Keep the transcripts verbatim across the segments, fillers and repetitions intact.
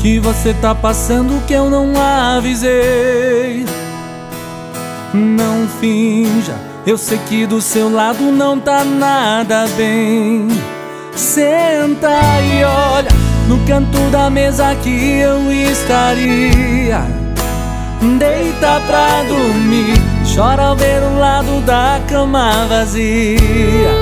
que você tá passando que eu não avisei. Não finja, eu sei que do seu lado não tá nada bem. Senta e olha no canto da mesa que eu estaria. Deita pra dormir, chora ao ver o lado da cama vazia.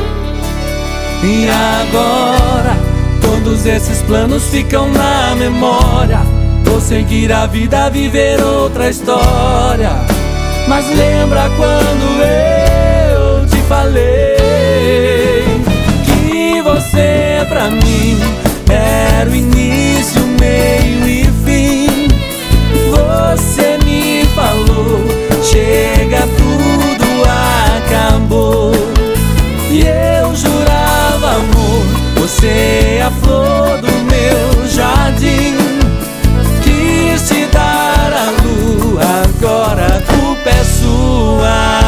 E agora todos esses planos ficam na memória. Vou seguir a vida, viver outra história. Mas lembra quando eu te falei que você pra mim era o início, meio e fim. Você me falou, chega, tudo acabou. E eu jurava, amor, você é a flor do meu jardim. Quis te dar a lua, agora a culpa é sua.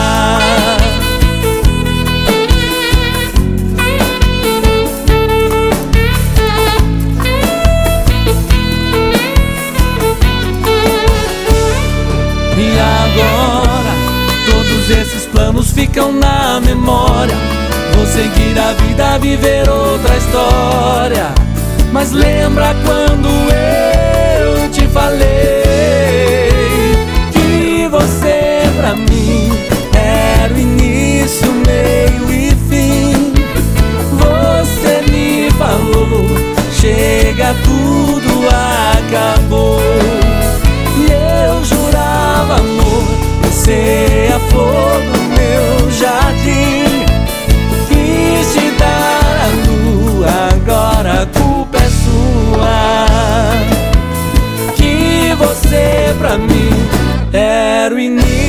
E agora todos esses planos ficam na memória. Vou seguir a vida, viver outra história. Mas lembra quando eu te falei que você pra mim era o início, meio e fim. Você me falou, chega, tudo acabou. E eu jurava, amor, você é a flor do meu jardim. Quis te dar a lua, agora a culpa é sua. Que você pra mim era o início.